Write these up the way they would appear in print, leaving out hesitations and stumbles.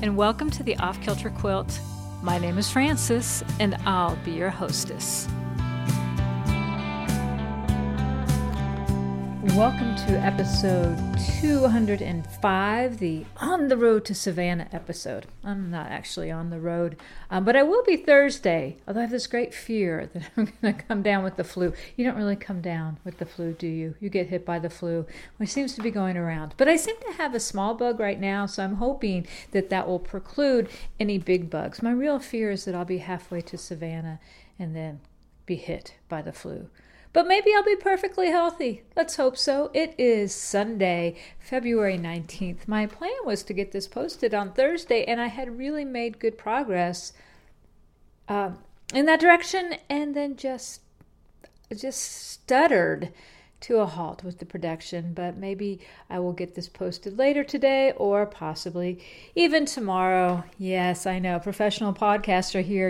and welcome to the Off Kilter Quilt. My name is Frances, and I'll be your hostess. Welcome to episode 205, the On the Road to Savannah episode. I'm not actually on the road, but I will be Thursday, although I have this great fear that I'm going to come down with the flu. You don't really come down with the flu, do you? You get hit by the flu, which seems to be going around. But I seem to have a small bug right now, so I'm hoping that that will preclude any big bugs. My real fear is that I'll be halfway to Savannah and then be hit by the flu. But maybe I'll be perfectly healthy. Let's hope so. It is Sunday, February 19th. My plan was to get this posted on Thursday, and I had really made good progress in that direction, and then just stuttered to a halt with the production. But maybe I will get this posted later today or possibly even tomorrow. Yes, I know. Professional podcaster here.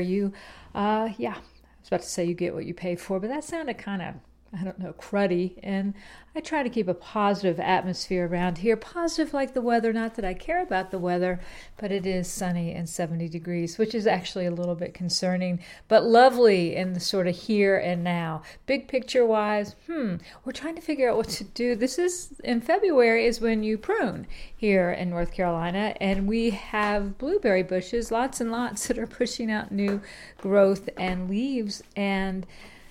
I was about to say you get what you pay for, but that sounded kind of, cruddy. And I try to keep a positive atmosphere around here. Positive like the weather, not that I care about the weather, but it is sunny and 70 degrees, which is actually a little bit concerning, but lovely in the sort of here and now. Big picture wise, we're trying to figure out what to do. This is, in February is when you prune here in North Carolina, and we have blueberry bushes, lots and lots that are pushing out new growth and leaves, and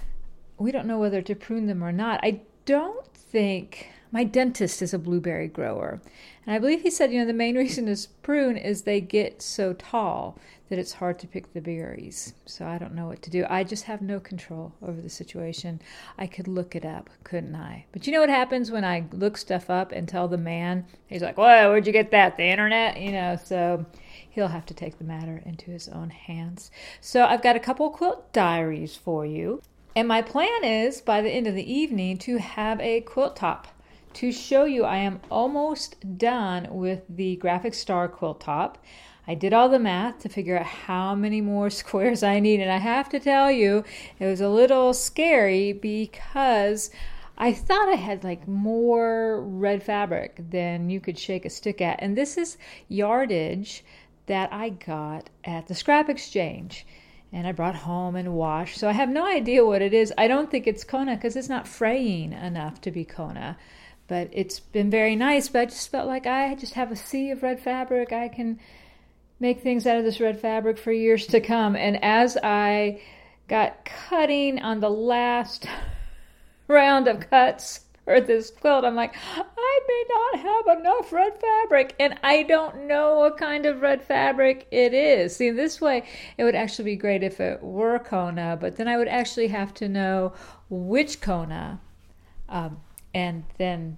we don't know whether to prune them or not. I don't think, my dentist is a blueberry grower, and I believe he said, the main reason to prune is they get so tall that it's hard to pick the berries. So I don't know what to do. I just have no control over the situation. I could look it up, couldn't I? But you know what happens when I look stuff up and tell the man? He's like, "Well, where'd you get that? The internet?" So he'll have to take the matter into his own hands. So I've got a couple quilt diaries for you. And my plan is, by the end of the evening, to have a quilt top to show you I am almost done with the Graphic Star quilt top. I did all the math to figure out how many more squares I need, and I have to tell you, it was a little scary because I thought I had more red fabric than you could shake a stick at. And this is yardage that I got at the Scrap Exchange. And I brought home and washed. So I have no idea what it is. I don't think it's Kona because it's not fraying enough to be Kona. But it's been very nice. But I just felt like I just have a sea of red fabric. I can make things out of this red fabric for years to come. And as I got cutting on the last round of cuts for this quilt, I'm like, I may not have enough red fabric, and I don't know what kind of red fabric it is. See, this way, it would actually be great if it were Kona, but then I would actually have to know which Kona, and then,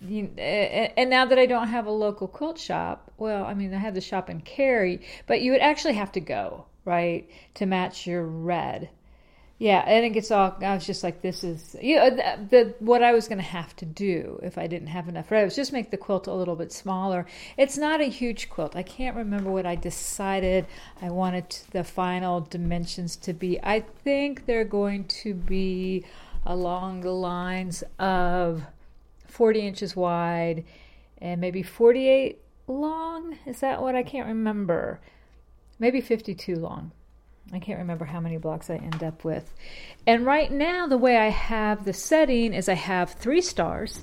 and now that I don't have a local quilt shop, well, I have the shop in Cary, but you would actually have to go, right, to match your red. Yeah, and it gets all, I was just like, this is, what I was going to have to do if I didn't have enough red was just make the quilt a little bit smaller. It's not a huge quilt. I can't remember what I decided I wanted the final dimensions to be. I think they're going to be along the lines of 40 inches wide and maybe 48 long. Is that what? I can't remember. Maybe 52 long. I can't remember how many blocks I end up with. And right now, the way I have the setting is I have 3 stars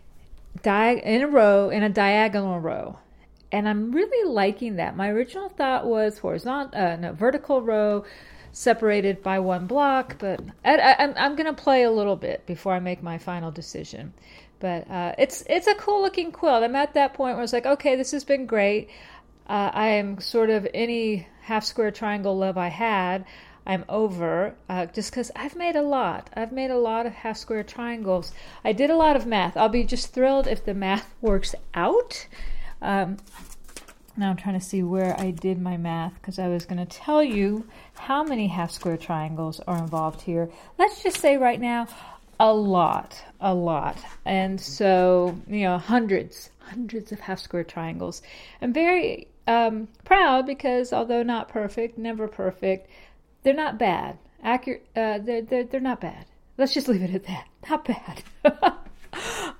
in a row, in a diagonal row. And I'm really liking that. My original thought was vertical row separated by 1 block, but I'm going to play a little bit before I make my final decision. But it's a cool looking quilt. I'm at that point where it's like, okay, this has been great. I am sort of any half square triangle love I had, I'm over, just because I've made a lot. I've made a lot of half square triangles. I did a lot of math. I'll be just thrilled if the math works out. Now I'm trying to see where I did my math because I was going to tell you how many half square triangles are involved here. Let's just say right now, a lot. And so, hundreds of half square triangles. I'm very proud because although not perfect, never perfect, they're not bad. Accurate, they're not bad. Let's just leave it at that. Not bad.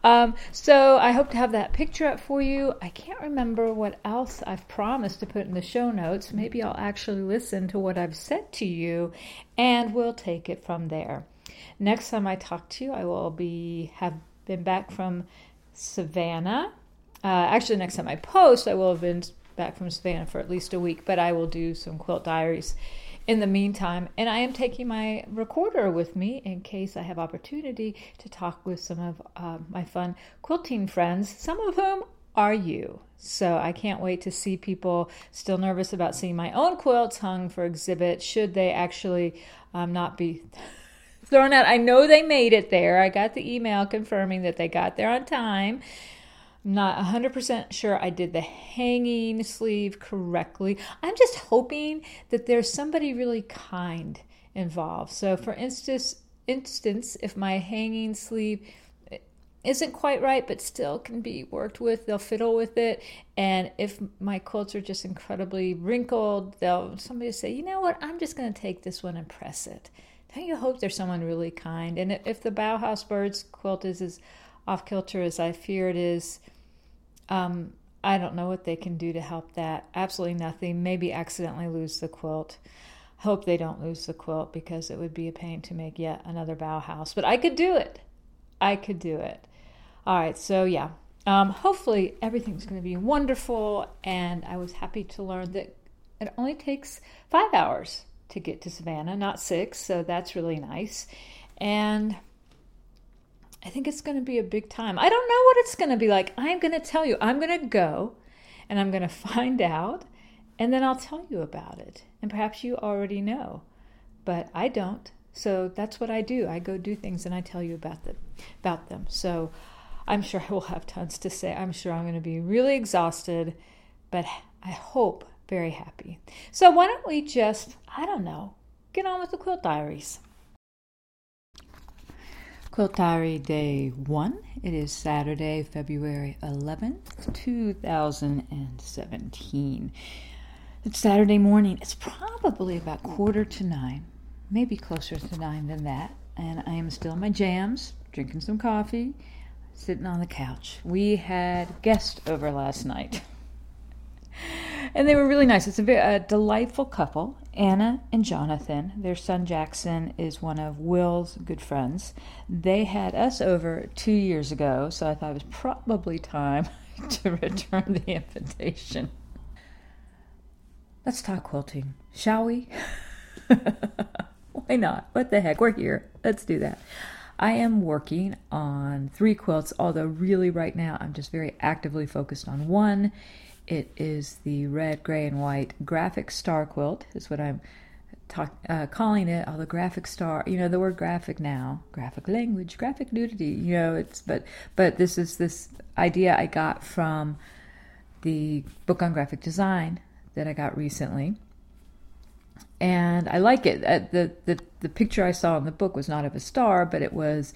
So I hope to have that picture up for you. I can't remember what else I've promised to put in the show notes. Maybe I'll actually listen to what I've said to you, and we'll take it from there. Next time I talk to you, I will have been back from Savannah. Actually, next time I post, I will have been back from Savannah for at least a week, but I will do some quilt diaries in the meantime. And I am taking my recorder with me in case I have opportunity to talk with some of my fun quilting friends, some of whom are you. So I can't wait to see people still nervous about seeing my own quilts hung for exhibit, should they actually not be thrown out. I know they made it there. I got the email confirming that they got there on time. I'm not 100% sure I did the hanging sleeve correctly. I'm just hoping that there's somebody really kind involved. So for instance, if my hanging sleeve isn't quite right but still can be worked with, they'll fiddle with it. And if my quilts are just incredibly wrinkled, somebody will say, you know what, I'm just going to take this one and press it. Don't you hope there's someone really kind? And if the Bauhaus Birds quilt is as off kilter as I fear it is, I don't know what they can do to help that. Absolutely nothing. Maybe accidentally lose the quilt. Hope they don't lose the quilt, because it would be a pain to make yet another Bauhaus. But I could do it. All right, so yeah. Hopefully everything's going to be wonderful. And I was happy to learn that it only takes 5 hours to get to Savannah, not 6. So that's really nice. And I think it's going to be a big time. I don't know what it's going to be like. I'm going to tell you. I'm going to go and I'm going to find out, and then I'll tell you about it. And perhaps you already know, but I don't. So that's what I do. I go do things and I tell you about them. So I'm sure I will have tons to say. I'm sure I'm going to be really exhausted, but I hope very happy. So why don't we just, get on with the quilt diaries. Quilt Diary Day 1. It is Saturday, February 11th, 2017. It's Saturday morning. It's probably about 8:45, maybe closer to 9 than that. And I am still in my jams, drinking some coffee, sitting on the couch. We had guests over last night. And they were really nice. It's a delightful couple, Anna and Jonathan. Their son Jackson is one of Will's good friends. They had us over 2 years ago, so I thought it was probably time to return the invitation. Let's talk quilting, shall we? Why not? What the heck? We're here. Let's do that. I am working on 3 quilts, although really right now I'm just very actively focused on one. It is the red, gray, and white graphic star quilt, is what I'm calling it. The graphic star, the word graphic now, graphic language, graphic nudity, but this is this idea I got from the book on graphic design that I got recently. And I like it. The picture I saw in the book was not of a star, but it wasn't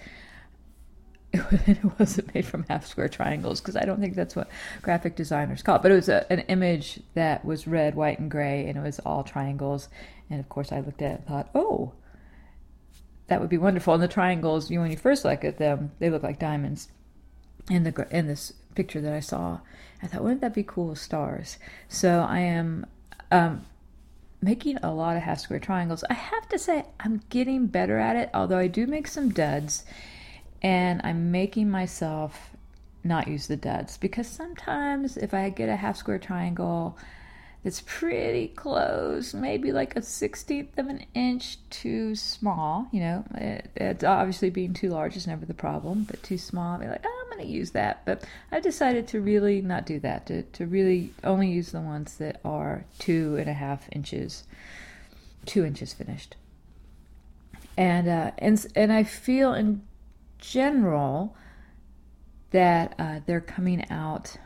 made from half square triangles, because I don't think that's what graphic designers call it. But it was an image that was red, white, and gray, and it was all triangles. And of course I looked at it and thought, oh, that would be wonderful. And the triangles, when you first look at them, they look like diamonds. In this picture that I saw, I thought, wouldn't that be cool with stars? So I am making a lot of half square triangles. I have to say I'm getting better at it, although I do make some duds. And I'm making myself not use the duds, because sometimes if I get a half square triangle that's pretty close, maybe like a 1/16 of an inch too small, it's obviously being too large is never the problem, but too small, I'll be like, oh, I'm going to use that. But I decided to really not do that, to really only use the ones that are 2.5 inches, 2 inches finished. And I feel in general that they're coming out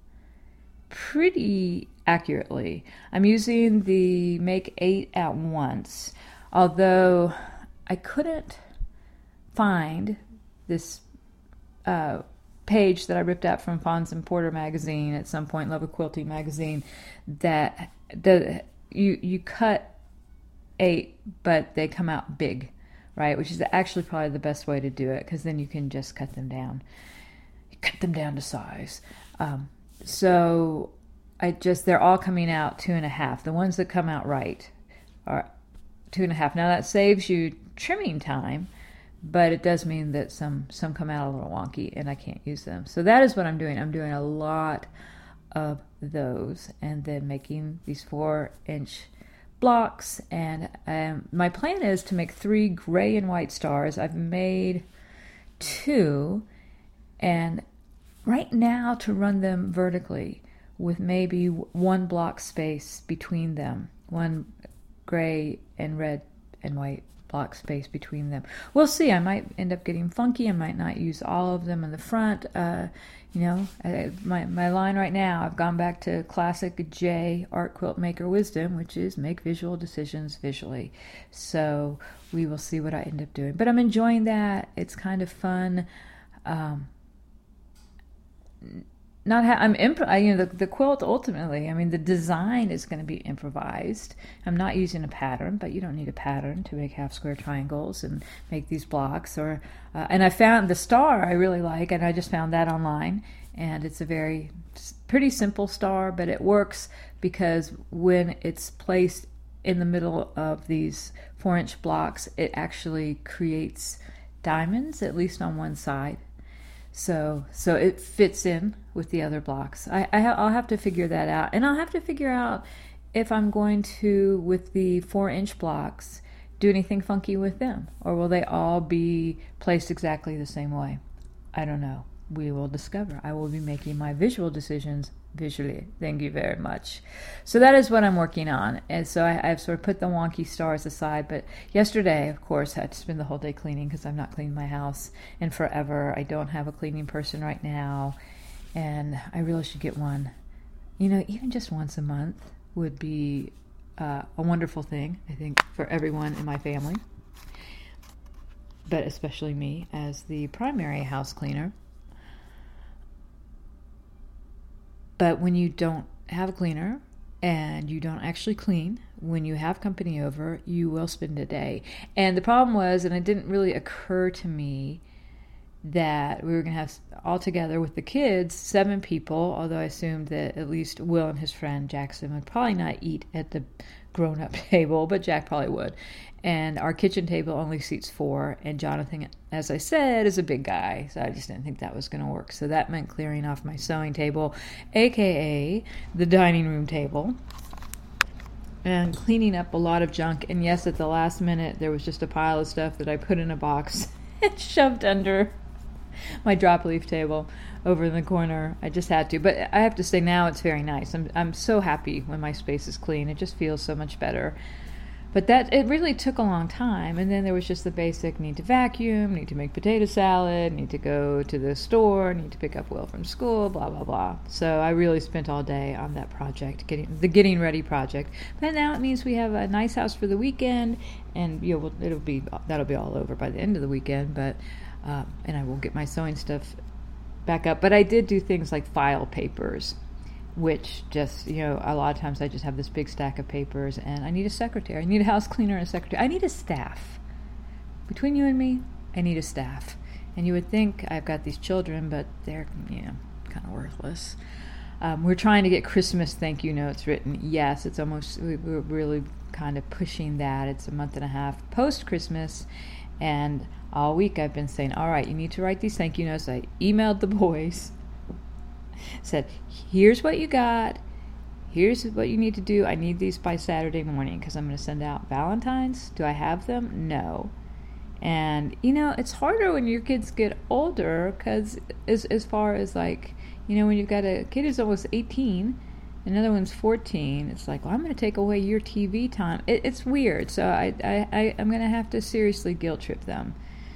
pretty accurately. I'm using the Make 8 at Once, although I couldn't find this page that I ripped out from Fons and Porter magazine at some point, Love of Quilting magazine, that you cut 8, but they come out big, right? Which is actually probably the best way to do it, because then you can just cut them down. cut them down to size. So they're all coming out 2.5. The ones that come out right are 2.5. Now that saves you trimming time, but it does mean that some come out a little wonky and I can't use them. So that is what I'm doing. I'm doing a lot of those and then making these 4-inch blocks. And my plan is to make 3 gray and white stars. I've made 2, and right now to run them vertically with maybe 1 block space between them, 1 gray and red and white block space between them. We'll see. I might end up getting funky. I might not use all of them in the front. My line right now, I've gone back to classic J art quilt maker wisdom, which is make visual decisions visually. So we will see what I end up doing. But I'm enjoying that. It's kind of fun. The quilt ultimately, I mean, the design is going to be improvised. I'm not using a pattern, but you don't need a pattern to make half square triangles and make these blocks. And I found the star I really like, and I just found that online, and it's a pretty simple star, but it works because when it's placed in the middle of these 4-inch blocks, it actually creates diamonds, at least on one side. So it fits in with the other blocks. I'll have to figure that out. And I'll have to figure out if I'm going to, with the 4-inch blocks, do anything funky with them. Or will they all be placed exactly the same way? I don't know. We will discover. I will be making my visual decisions visually. Thank you very much. So that is what I'm working on. And so I've sort of put the wonky stars aside. But yesterday, of course, I had to spend the whole day cleaning because I've not cleaned my house in forever. I don't have a cleaning person right now. And I really should get one. Even just once a month would be a wonderful thing, I think, for everyone in my family. But especially me as the primary house cleaner. But when you don't have a cleaner and you don't actually clean, when you have company over, you will spend a day. And the problem was, and it didn't really occur to me, that we were going to have all together with the kids 7 people, although I assumed that at least Will and his friend Jackson would probably not eat at the grown-up table, but Jack probably would. And our kitchen table only seats 4, and Jonathan, as I said, is a big guy, so I just didn't think that was going to work. So that meant clearing off my sewing table, aka the dining room table, and cleaning up a lot of junk. And yes, at the last minute, there was just a pile of stuff that I put in a box and shoved under my drop leaf table over in the corner. I just had to. But I have to say, now it's very nice. I'm so happy when my space is clean. It just feels so much better. But it really took a long time. And then there was just the basic need to vacuum, need to make potato salad, need to go to the store, need to pick up Will from school, blah, blah, blah. So I really spent all day on that project, getting ready project. But now it means we have a nice house for the weekend, and that'll be all over by the end of the weekend. But and I will get my sewing stuff back up. But I did do things like file papers, which just, a lot of times I just have this big stack of papers, and I need a secretary. I need a house cleaner and a secretary. I need a staff. Between you and me, I need a staff. And you would think I've got these children, but they're, kind of worthless. We're trying to get Christmas thank you notes written. Yes, it's almost, we're really kind of pushing that. It's a month and a half post-Christmas, and all week I've been saying, all right, you need to write these thank you notes. I emailed the boys, said, here's what you got, here's what you need to do. I need these by Saturday morning because I'm going to send out Valentine's. Do I have them? No. And it's harder when your kids get older, because as far as like, when you've got a kid who's almost 18, another one's 14, it's like, well, I'm going to take away your TV time. It's weird. So I'm going to have to seriously guilt trip them.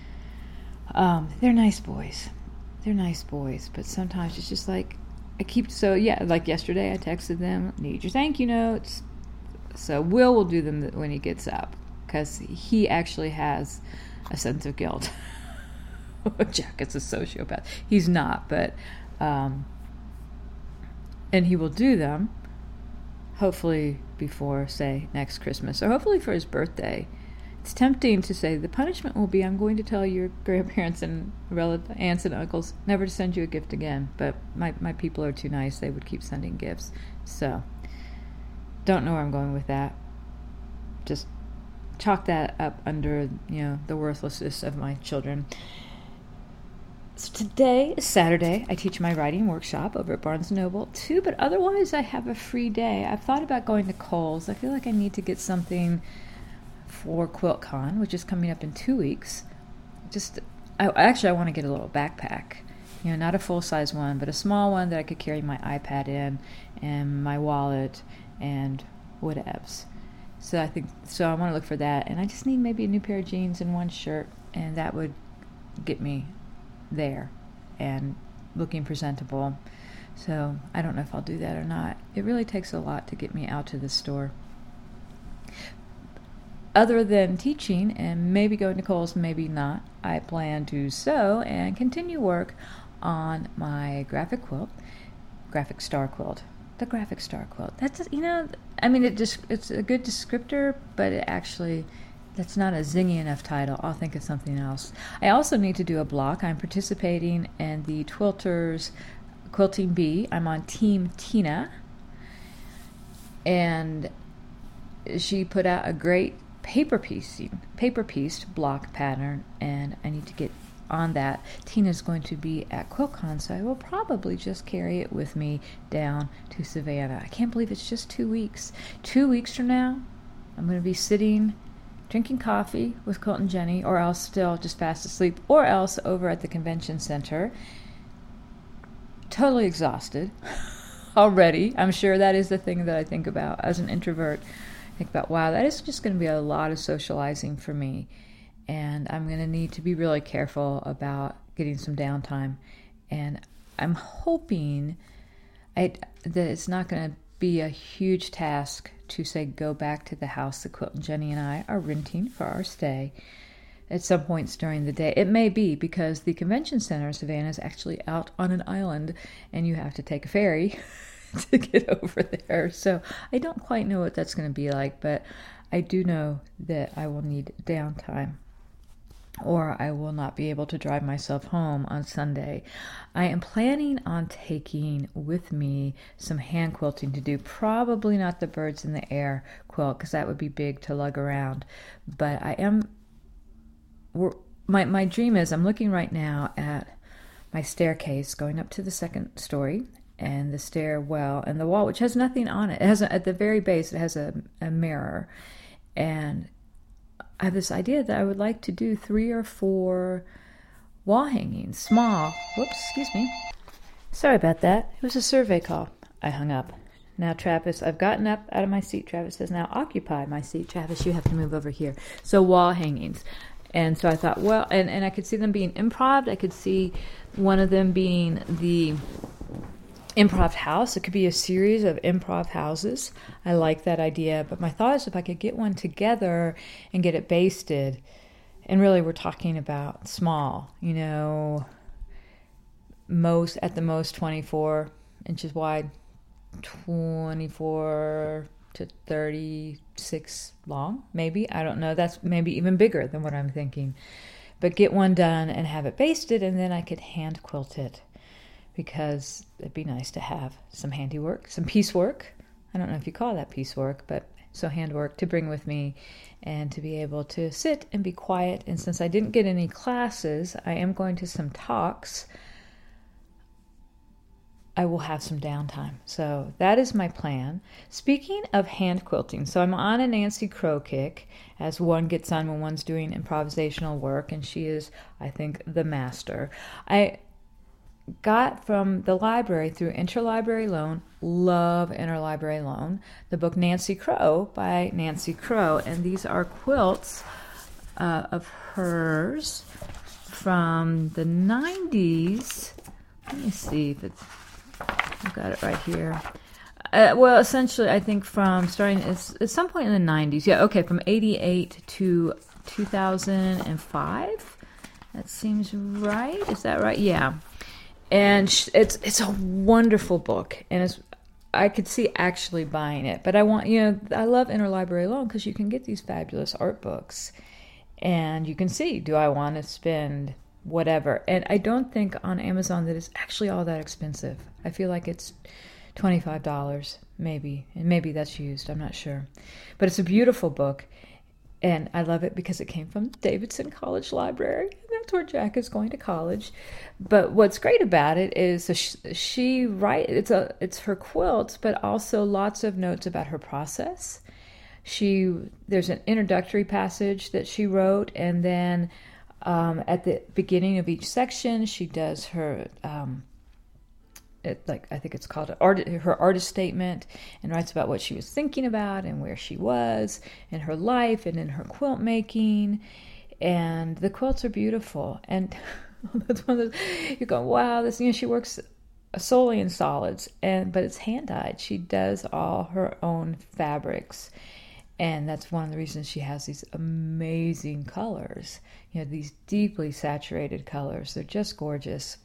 They're nice boys. But sometimes it's just like, like yesterday I texted them, need your thank you notes. So Will do them when he gets up, because he actually has a sense of guilt. Jack is a sociopath. He's not, but, and he will do them, hopefully before, say, next Christmas, or hopefully for his birthday. It's tempting to say the punishment will be I'm going to tell your grandparents and aunts and uncles never to send you a gift again. But my people are too nice. They would keep sending gifts. So don't know where I'm going with that. Just chalk that up under, the worthlessness of my children. So today is Saturday. I teach my writing workshop over at Barnes & Noble too, but otherwise I have a free day. I've thought about going to Kohl's. I feel like I need to get something for QuiltCon, which is coming up in 2 weeks. I want to get a little backpack. Not a full-size one, but a small one that I could carry my iPad in and my wallet and whatevs. So I want to look for that, and I just need maybe a new pair of jeans and one shirt, and that would get me there and looking presentable. So I don't know if I'll do that or not. It really takes a lot to get me out to the store. Other than teaching and maybe going to Kohl's, maybe not, I plan to sew and continue work on my graphic star quilt. The graphic star quilt. That's, it's a good descriptor, but that's not a zingy enough title. I'll think of something else. I also need to do a block. I'm participating in the Twilters Quilting Bee. I'm on Team Tina. And she put out a great paper-pieced block pattern, and I need to get on that. Tina's going to be at QuiltCon, so I will probably just carry it with me down to Savannah. I can't believe it's just 2 weeks. 2 weeks from now, I'm going to be sitting drinking coffee with Quilt and Jenny, or else still just fast asleep, or else over at the convention center, totally exhausted already. I'm sure that is the thing that I think about as an introvert. I think about, wow, that is just going to be a lot of socializing for me, and I'm going to need to be really careful about getting some downtime. And I'm hoping that it's not going to be a huge task to say go back to the house that Quilt and Jenny and I are renting for our stay at some points during the day. It may be because the convention center in Savannah is actually out on an island and you have to take a ferry to get over there. So I don't quite know what that's going to be like, but I do know that I will need downtime, or I will not be able to drive myself home on Sunday. I am planning on taking with me some hand quilting to do. Probably not the Birds in the Air quilt, because that would be big to lug around. But my dream is, I'm looking right now at my staircase going up to the second story, and the stairwell and the wall, which has nothing on it. It has at the very base, it has a mirror. And I have this idea that I would like to do 3 or 4 wall hangings, small. Whoops, excuse me. Sorry about that. It was a survey call. I hung up. Now, Travis, I've gotten up out of my seat. Travis says, now occupy my seat. Travis, you have to move over here. So wall hangings. And so I thought, well, and I could see them being improv. I could see one of them being the improv house. It could be a series of improv houses. I like that idea. But my thought is if I could get one together and get it basted, and really we're talking about small, at the most 24 inches wide, 24 to 36 long, maybe. I don't know. That's maybe even bigger than what I'm thinking. But get one done and have it basted, and then I could hand quilt it, because it'd be nice to have some handiwork, some piecework. I don't know if you call that piecework, but so handwork to bring with me and to be able to sit and be quiet. And since I didn't get any classes, I am going to some talks. I will have some downtime. So that is my plan. Speaking of hand quilting, so I'm on a Nancy Crow kick as one gets on when one's doing improvisational work, and she is, I think, the master. I got from the library through Interlibrary Loan, love Interlibrary Loan, the book Nancy Crow by Nancy Crow, and these are quilts of hers from the 90s. Let me see if I've got it right here. Well, essentially, I think from starting at some point in the 90s. Yeah, okay, from 88 to 2005. That seems right. Is that right? Yeah. And it's a wonderful book, and I could see actually buying it. But I love Interlibrary Loan because you can get these fabulous art books, And you can see, do I want to spend whatever? And I don't think on Amazon that it's actually all that expensive. I feel like it's $25 maybe, and maybe that's used, I'm not sure. But it's a beautiful book, and I love it because it came from Davidson College Library, and that's where Jack is going to college. But what's great about it is she writes, it's her quilts, but also lots of notes about her process. There's an introductory passage that she wrote, and then at the beginning of each section, she does her I think it's called her artist statement, and writes about what she was thinking about and where she was in her life and in her quilt making. And the quilts are beautiful, and that's one of those, you go, wow, this, she works solely in solids, but it's hand dyed. She does all her own fabrics. And that's one of the reasons she has these amazing colors, these deeply saturated colors. They're just gorgeous.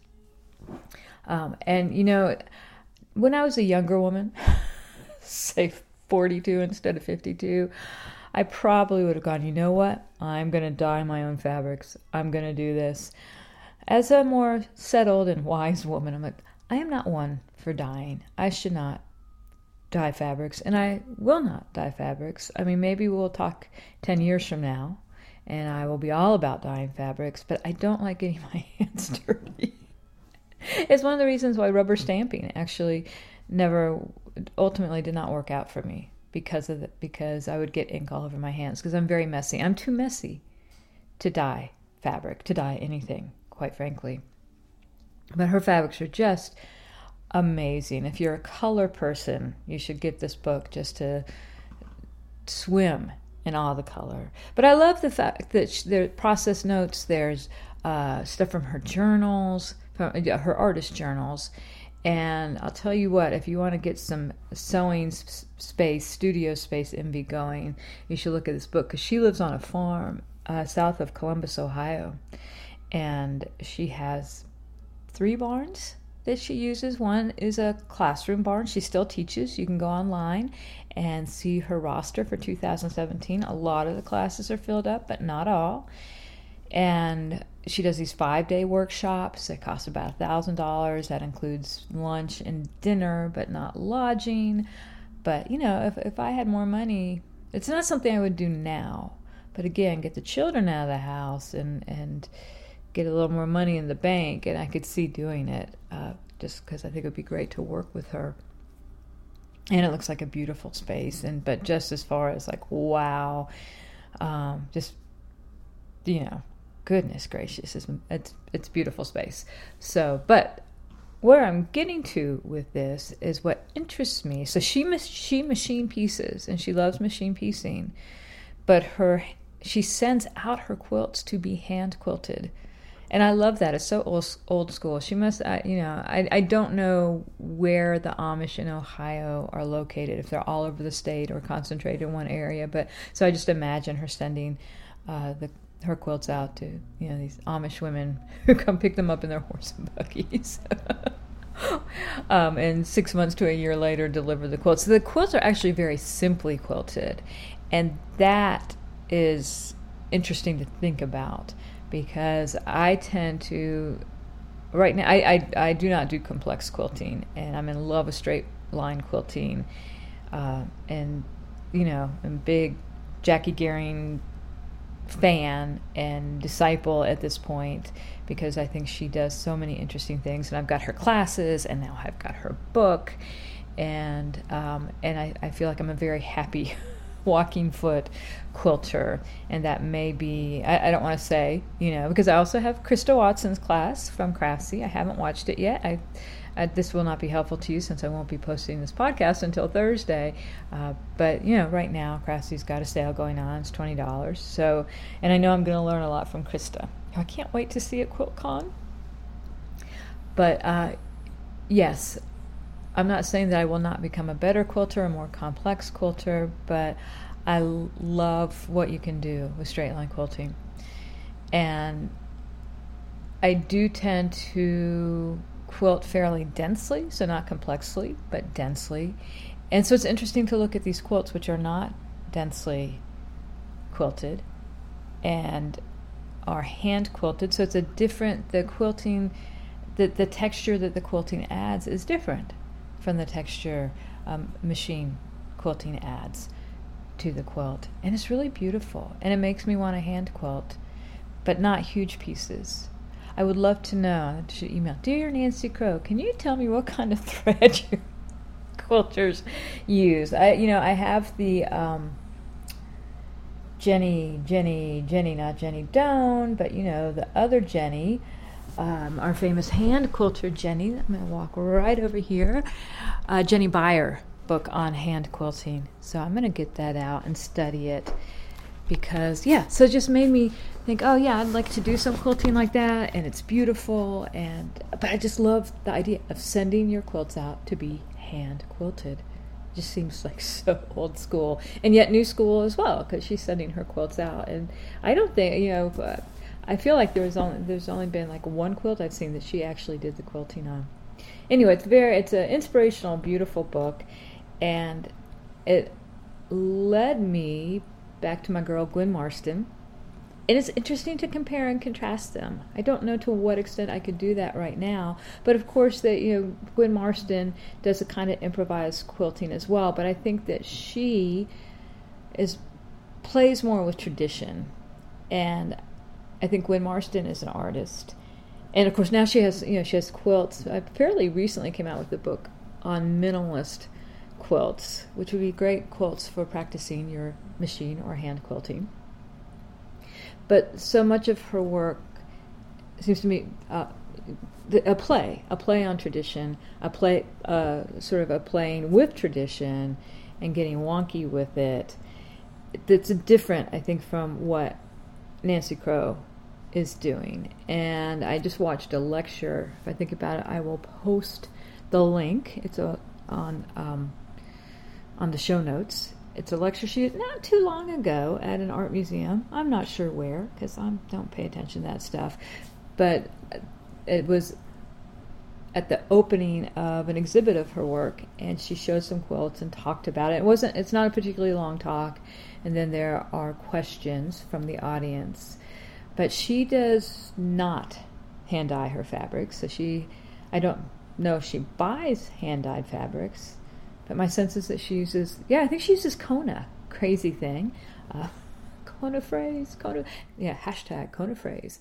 And, when I was a younger woman, say 42 instead of 52, I probably would have gone, you know what? I'm going to dye my own fabrics. I'm going to do this. As a more settled and wise woman, I'm like, I am not one for dyeing. I should not dye fabrics, and I will not dye fabrics. I mean, maybe we'll talk 10 years from now, and I will be all about dyeing fabrics, but I don't like getting my hands dirty. It's one of the reasons why rubber stamping actually ultimately did not work out for me, because I would get ink all over my hands, because I'm very messy. I'm too messy to dye fabric, to dye anything, quite frankly. But her fabrics are just amazing. If you're a color person, you should get this book just to swim in all the color. But I love the fact that there are process notes. There's stuff from her journals, from her artist journals. And I'll tell you what, if you want to get some sewing space, studio space envy going, you should look at this book, because she lives on a farm south of Columbus, Ohio. And she has 3 barns that she uses. One is a classroom barn. She still teaches. You can go online and see her roster for 2017. A lot of the classes are filled up, but not all. And she does these 5-day workshops that cost about $1,000. That includes lunch and dinner, but not lodging. But, if I had more money, it's not something I would do now. But again, get the children out of the house and get a little more money in the bank, and I could see doing it, just because I think it would be great to work with her. And it looks like a beautiful space, but just as far as like, wow, just, goodness gracious, it's beautiful space. So, but where I'm getting to with this is what interests me. So she machine pieces, and she loves machine piecing, but she sends out her quilts to be hand quilted. And I love that. It's so old school. She must, I don't know where the Amish in Ohio are located, if they're all over the state or concentrated in one area. But so I just imagine her sending her quilts out to, these Amish women who come pick them up in their horse and buggies. And 6 months to a year later deliver the quilts. So the quilts are actually very simply quilted. And that is interesting to think about, because I tend to, right now, I do not do complex quilting, and I'm in love with straight line quilting, and I'm big Jackie Gehring fan and disciple at this point, because I think she does so many interesting things, and I've got her classes, and now I've got her book, and I feel like I'm a very happy walking foot quilter, and that may be, I don't want to say, because I also have Krista Watson's class from Craftsy. I haven't watched it yet. This will not be helpful to you, since I won't be posting this podcast until Thursday, but right now Craftsy's got a sale going on. It's $20, so, and I know I'm going to learn a lot from Krista. I can't wait to see at QuiltCon. But yes, I'm not saying that I will not become a better quilter, a more complex quilter, but I love what you can do with straight line quilting. And I do tend to quilt fairly densely, so not complexly, but densely. And so it's interesting to look at these quilts which are not densely quilted, and are hand quilted. So it's a different, the quilting, the texture that the quilting adds is different from the texture machine quilting adds to the quilt. And it's really beautiful. And it makes me want to hand quilt, but not huge pieces. I would love to know, I should email, Dear Nancy Crow, can you tell me what kind of thread your quilters use? I have the Jenny, not Jenny Doan, but the other Jenny, our famous hand quilter Jenny. I'm going to walk right over here. Jenny Beyer book on hand quilting. So I'm going to get that out and study it because, so it just made me think, oh yeah, I'd like to do some quilting like that, and it's beautiful. But I just love the idea of sending your quilts out to be hand quilted. It just seems like so old school, and yet new school as well, because she's sending her quilts out. And I don't think, I feel like there's only been like one quilt I've seen that she actually did the quilting on. Anyway, it's an inspirational, beautiful book, and it led me back to my girl Gwen Marston. And it's interesting to compare and contrast them. I don't know to what extent I could do that right now, but of course that Gwen Marston does a kind of improvised quilting as well. But I think that she plays more with tradition, and I think Gwen Marston is an artist. And of course now she has quilts. I fairly recently came out with a book on minimalist quilts, which would be great quilts for practicing your machine or hand quilting. But so much of her work seems to me a play on tradition, sort of a playing with tradition and getting wonky with it. That's different, I think, from what Nancy Crow is doing. And I just watched a lecture. If I think about it, I will post the link. It's on the show notes. It's a lecture she did not too long ago at an art museum. I'm not sure where, because I don't pay attention to that stuff. But it was at the opening of an exhibit of her work, and she showed some quilts and talked about it. It's not a particularly long talk, and then there are questions from the audience. But she does not hand dye her fabrics, so I don't know if she buys hand dyed fabrics. But my sense is that she uses, I think she uses Kona. Crazy thing. Kona phrase. Hashtag Kona phrase.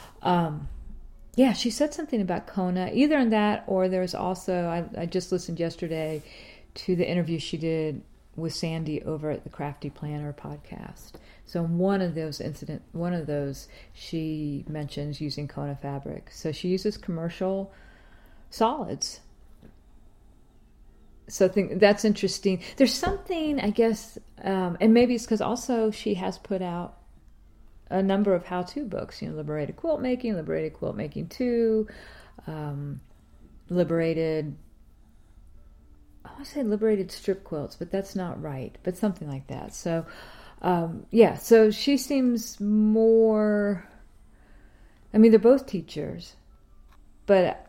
She said something about Kona, either in that or there's also, I just listened yesterday to the interview she did with Sandy over at the Crafty Planner podcast. So in one of those, she mentions using Kona fabric. So she uses commercial solids. So I think that's interesting. There's something, I guess, and maybe it's because also she has put out a number of how-to books, Liberated Quilt Making 2, Liberated, I want to say Liberated Strip Quilts, but that's not right, but something like that. So, so she seems more, they're both teachers, but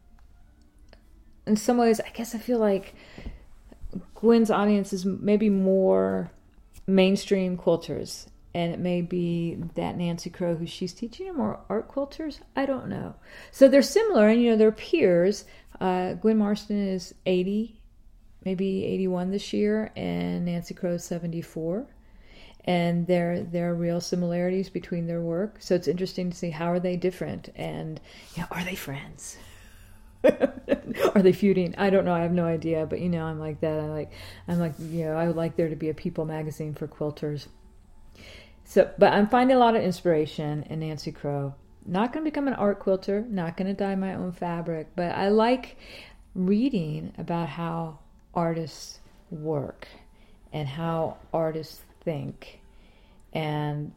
in some ways, I guess I feel like Gwen's audience is maybe more mainstream quilters, and it may be that Nancy Crow, who she's teaching, are more art quilters. I don't know. So they're similar, and they're peers. Gwen Marston is 80, maybe 81 this year, and Nancy Crow is 74. And there are real similarities between their work. So it's interesting to see how are they different, and are they friends? Are they feuding? I don't know. I have no idea. But I'm like that. I would like there to be a People magazine for quilters. So, but I'm finding a lot of inspiration in Nancy Crow. Not going to become an art quilter. Not going to dye my own fabric. But I like reading about how artists work and how artists think, and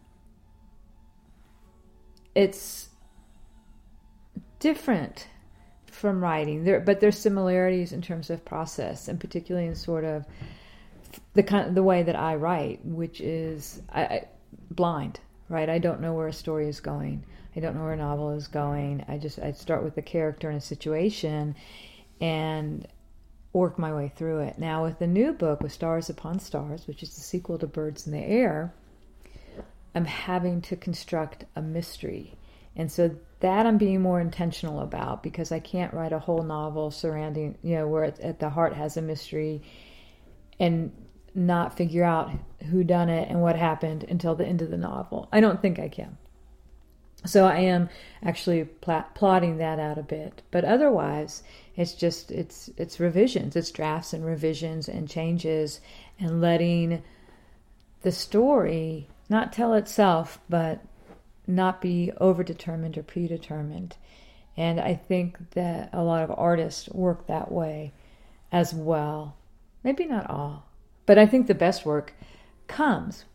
it's different from writing, but there's similarities in terms of process, and particularly in sort of the way that I write, which is I blind, right? I don't know where a story is going. I don't know where a novel is going. I start with the character and a situation and work my way through it. Now with the new book, with Stars Upon Stars, which is the sequel to Birds in the Air, I'm having to construct a mystery. And so that I'm being more intentional about, because I can't write a whole novel surrounding, where at the heart has a mystery and not figure out who done it and what happened until the end of the novel. I don't think I can. So I am actually plotting that out a bit. But otherwise, it's revisions. It's drafts and revisions and changes, and letting the story not tell itself, but not be overdetermined or predetermined. And I think that a lot of artists work that way as well. Maybe not all, but I think the best work comes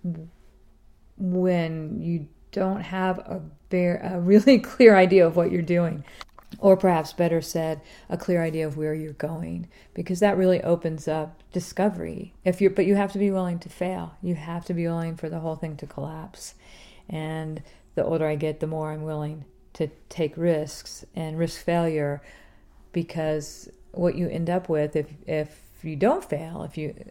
when you don't have a really clear idea of what you're doing, or perhaps better said, a clear idea of where you're going, because that really opens up discovery. But you have to be willing to fail. You have to be willing for the whole thing to collapse. And the older I get, the more I'm willing to take risks and risk failure, because what you end up with, if you don't fail,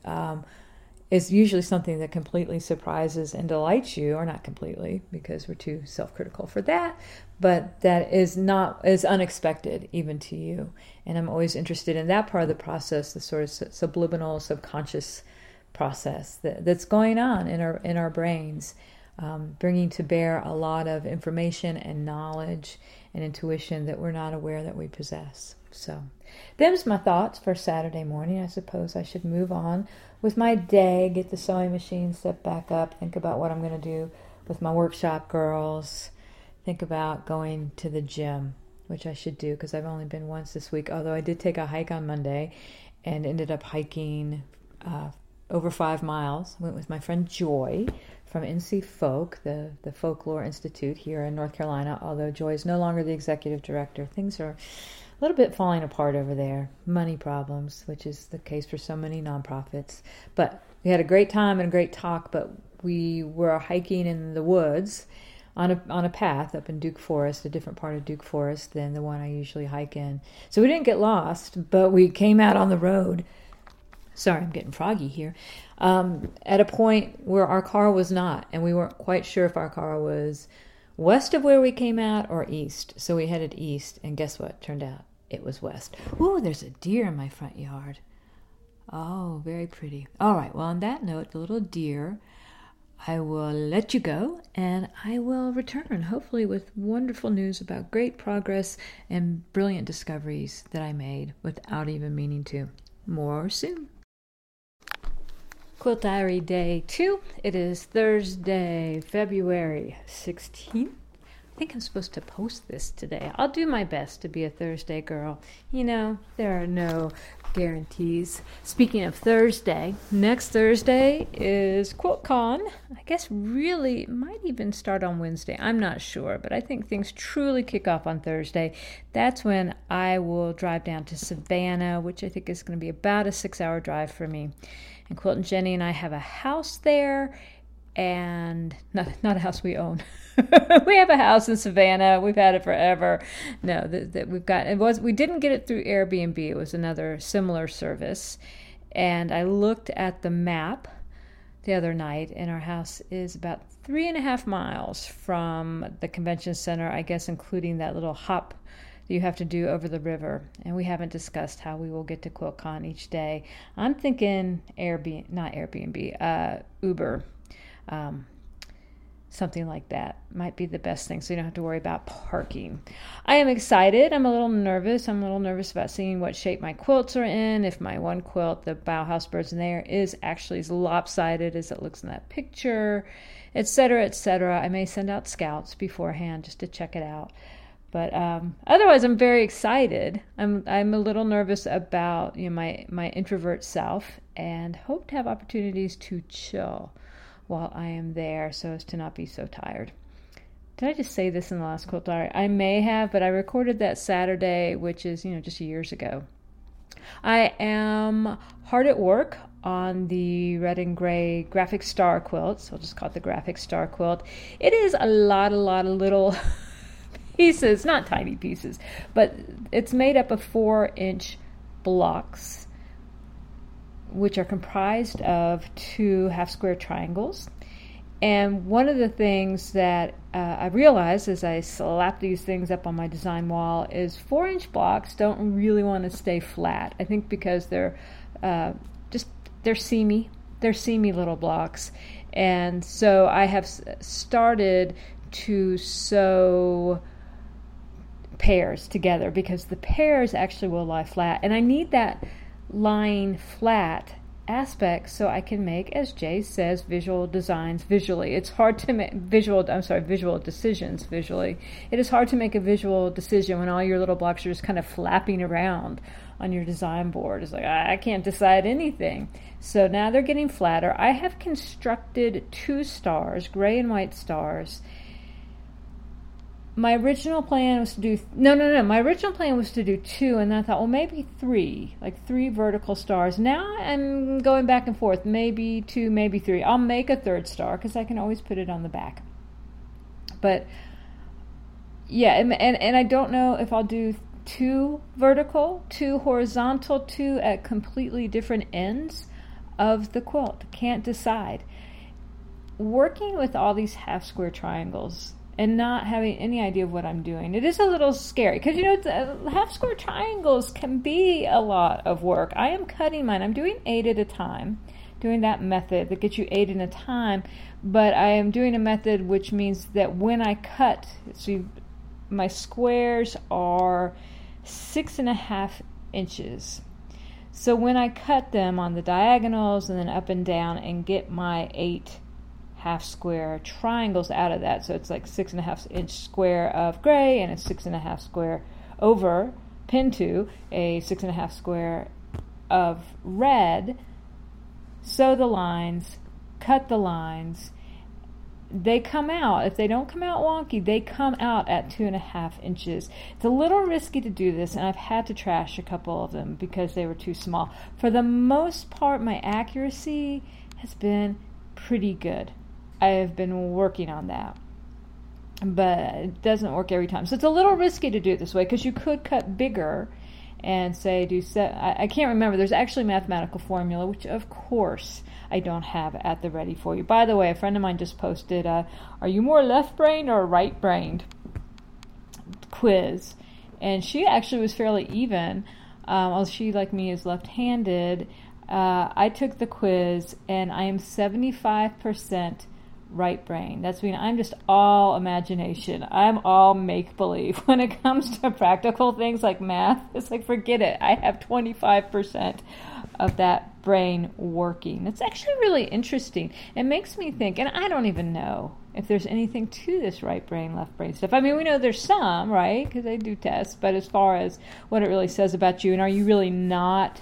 is usually something that completely surprises and delights you, or not completely, because we're too self-critical for that, but that is unexpected even to you. And I'm always interested in that part of the process, the sort of subliminal, subconscious process that's going on in our brains, bringing to bear a lot of information and knowledge and intuition that we're not aware that we possess. So them's my thoughts for Saturday morning. I suppose I should move on with my day, get the sewing machine set back up, think about what I'm going to do with my workshop girls, think about going to the gym, which I should do because I've only been once this week, although I did take a hike on Monday and ended up hiking over 5 miles. Went with my friend Joy from NC Folk, the Folklore Institute here in North Carolina, although Joy is no longer the executive director. Things are a little bit falling apart over there. Money problems, which is the case for so many nonprofits. But we had a great time and a great talk, but we were hiking in the woods on a path up in Duke Forest, a different part of Duke Forest than the one I usually hike in. So we didn't get lost, but we came out on the road. Sorry, I'm getting froggy here. At a point where our car was not, and we weren't quite sure if our car was west of where we came out or east. So we headed east, and guess what? Turned out it was west. Ooh, there's a deer in my front yard. Oh, very pretty. All right, well, on that note, the little deer, I will let you go, and I will return, hopefully with wonderful news about great progress and brilliant discoveries that I made without even meaning to. More soon. Quilt Diary Day 2. It is Thursday, February 16th. I think I'm supposed to post this today. I'll do my best to be a Thursday girl. There are no guarantees. Speaking of Thursday, next Thursday is QuiltCon. I guess really it might even start on Wednesday. I'm not sure, but I think things truly kick off on Thursday. That's when I will drive down to Savannah, which I think is going to be about a 6-hour drive for me. And Quilt and Jenny and I have a house there, and not a house we own. We have a house in Savannah. We've had it forever. No, that we've got. We didn't get it through Airbnb. It was another similar service. And I looked at the map the other night, and our house is about 3.5 miles from the convention center, I guess, including that little hop that you have to do over the river. And we haven't discussed how we will get to QuiltCon each day. I'm thinking Uber. Something like that might be the best thing, so you don't have to worry about parking. I am excited. I'm a little nervous. I'm a little nervous about seeing what shape my quilts are in. If my one quilt, the Bauhaus Birds in there, is actually as lopsided as it looks in that picture, etc., etc. I may send out scouts beforehand just to check it out. But otherwise, I'm very excited. I'm a little nervous about my introvert self, and hope to have opportunities to chill while I am there, so as to not be so tired. Did I just say this in the last Quilt Diary? I may have, but I recorded that Saturday, which is, just years ago. I am hard at work on the red and gray graphic star quilt, so I'll just call it the graphic star quilt. It is a lot of little pieces, not tiny pieces, but it's made up of 4-inch blocks, which are comprised of 2 half-square triangles And one of the things that I realized as I slap these things up on my design wall is 4-inch blocks don't really want to stay flat. I think because they're seamy. They're seamy little blocks. And so I have started to sew pairs together because the pairs actually will lie flat. And I need that lying flat aspect so I can make, as Jay says, visual designs visually. It's hard to make visual decisions visually. It is hard to make a visual decision when all your little blocks are just kind of flapping around on your design board. It's like, I can't decide anything. So now they're getting flatter. I have constructed 2 stars, gray and white stars. My original plan was to do My original plan was to do 2, and then I thought, well, maybe 3, like 3 vertical stars. Now I'm going back and forth, maybe 2, maybe 3. I'll make a 3rd star because I can always put it on the back. But yeah, and I don't know if I'll do 2 vertical, 2 horizontal, 2 at completely different ends of the quilt. Can't decide. Working with all these half square triangles and not having any idea of what I'm doing, it is a little scary because, half square triangles can be a lot of work. I am cutting mine. I'm doing 8 at a time, doing that method that gets you 8 at a time, but I am doing a method which means that when I cut, my squares are 6.5 inches. So when I cut them on the diagonals and then up and down and get my 8 half square triangles out of that, so it's like 6.5 inch square of gray and a 6.5 square over pinned to a 6.5 square of red, sew the lines, cut the lines. They come out, if they don't come out wonky, they come out at 2.5 inches. It's a little risky to do this, and I've had to trash a couple of them because they were too small. For the most part, my accuracy has been pretty good. I have been working on that, but it doesn't work every time. So it's a little risky to do it this way because you could cut bigger and say I can't remember. There's actually a mathematical formula, which of course I don't have at the ready for you. By the way, a friend of mine just posted, are you more left-brained or right-brained quiz? And she actually was fairly even. Although she, like me, is left-handed. I took the quiz, and I am 75% right brain. That's mean I'm just all imagination. I'm all make-believe. When it comes to practical things like math, it's like, forget it. I have 25% of that brain working. It's actually really interesting. It makes me think, and I don't even know if there's anything to this right brain, left brain stuff. I mean, we know there's some, right? Because they do tests, but as far as what it really says about you, and are you really not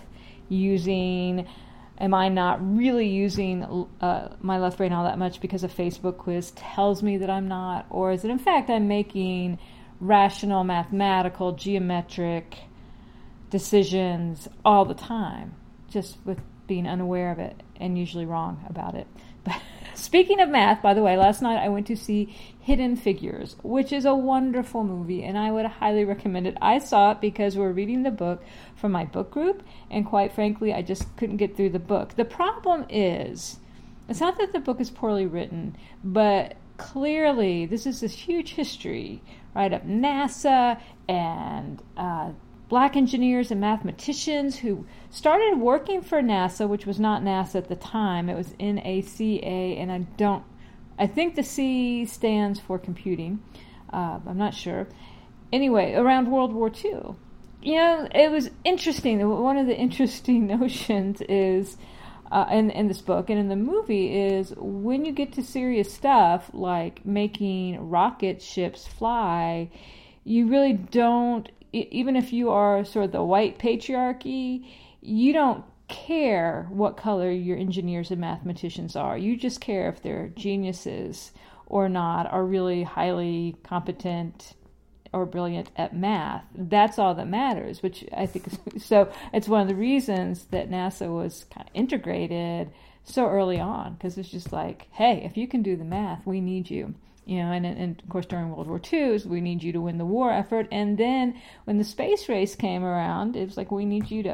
am I not really using my left brain all that much because a Facebook quiz tells me that I'm not? Or is it, in fact, I'm making rational, mathematical, geometric decisions all the time, just with being unaware of it and usually wrong about it? But speaking of math, by the way, last night I went to see Hidden Figures, which is a wonderful movie, and I would highly recommend it. I saw it because we're reading the book from my book group, and quite frankly, I just couldn't get through the book. The problem is, it's not that the book is poorly written, but clearly this is this huge history, right, of NASA and black engineers and mathematicians who started working for NASA, which was not NASA at the time. It was NACA, and I think the C stands for computing. I'm not sure. Anyway, around World War II. It was interesting. One of the interesting notions is, in this book and in the movie, is when you get to serious stuff like making rocket ships fly, you really don't, even if you are sort of the white patriarchy, you don't care what color your engineers and mathematicians are. You just care if they're geniuses or not, are really highly competent or brilliant at math. That's all that matters, which I think is, so it's one of the reasons that NASA was kind of integrated so early on, because it's just like, hey, if you can do the math, we need you. And of course during World War II, we need you to win the war effort. And then when the space race came around, it was like, we need you to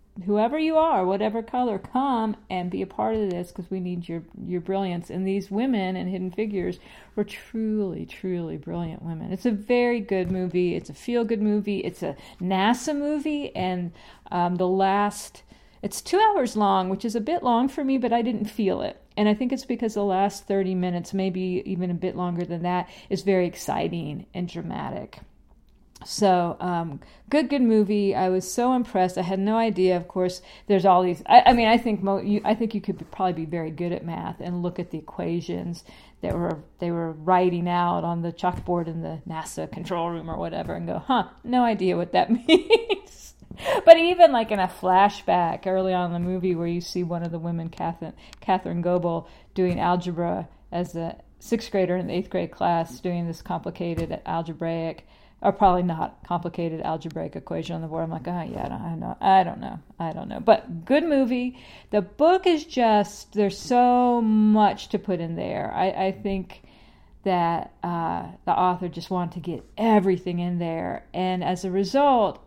whoever you are, whatever color, come and be a part of this, because we need your brilliance. And these women in Hidden Figures were truly, truly brilliant women. It's a very good movie. It's a feel-good movie. It's a NASA movie, and it's 2 hours long, which is a bit long for me, but I didn't feel it. And I think it's because the last 30 minutes, maybe even a bit longer than that, is very exciting and dramatic. So, good movie. I was so impressed. I had no idea. Of course, there's all these. I think you could probably be very good at math and look at the equations that they were writing out on the chalkboard in the NASA control room or whatever, and go, no idea what that means. But even like in a flashback early on in the movie, where you see one of the women, Catherine Goebel, doing algebra as a 6th grader in the 8th grade class, doing this complicated algebraic. Or probably not complicated algebraic equation on the board. I'm like, I don't know. But good movie. The book is just, there's so much to put in there. I think that the author just wanted to get everything in there, and as a result,